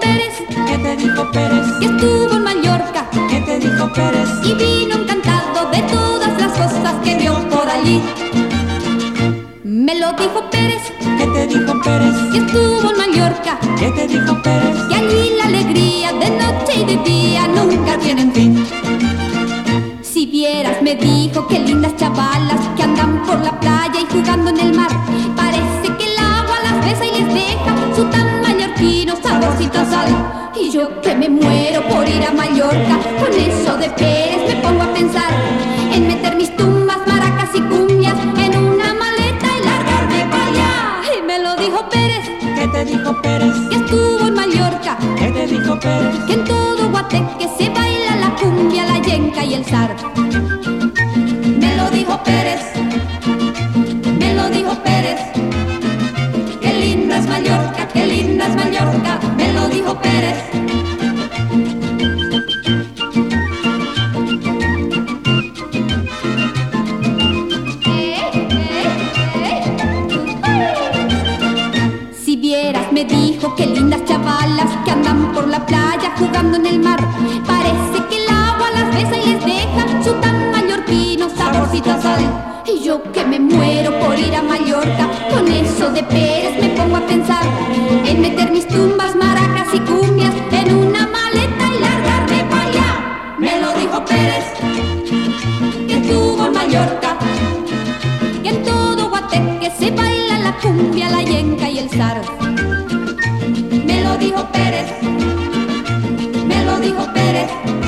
Pérez? ¿Qué te dijo Pérez? Que estuvo en Mallorca ¿Qué te dijo Pérez? y vino encantado de todas las cosas que vio por allí. Me lo dijo Pérez. ¿Qué te dijo Pérez? Que estuvo en Mallorca, ¿Qué te dijo Pérez? que allí la alegría de noche y de día nunca tienen fin. Si vieras, me dijo, qué lindas chavalas que andan por la playa y jugando en el mar. Parece que el agua las besa y les deja su tan mallorquino saborcito a sal. Y yo que me muero por ir a Mallorca, con eso de Pérez me pongo a pensar en meter mis tumbas, maracas y cumbias en una maleta y largarme para allá. Y me lo dijo Pérez. ¿Qué te dijo Pérez? Que estuvo en Mallorca, ¿Qué te dijo Pérez? que en todo Guateque se baila la cumbia, la yenca y el zar. Me lo dijo Pérez, me lo dijo Pérez. Qué linda es Mallorca, qué linda es Mallorca, me lo dijo Pérez. Si vieras, me dijo, qué lindas chavalas que andan por la playa jugando en el mar. Parece que el agua las besa y les deja su tan mallorquino saborcito a sal. Y yo que me muero por ir a Mallorca, con eso de Pérez me pongo a pensar en meter mis tumbas, maracas y cumbias en una maleta y largarme para allá. Me lo dijo Pérez, que estuvo en Mallorca, que en todo Guateque se baila la cumbia, la yenca y el zar. Me lo dijo Pérez, me lo dijo Pérez.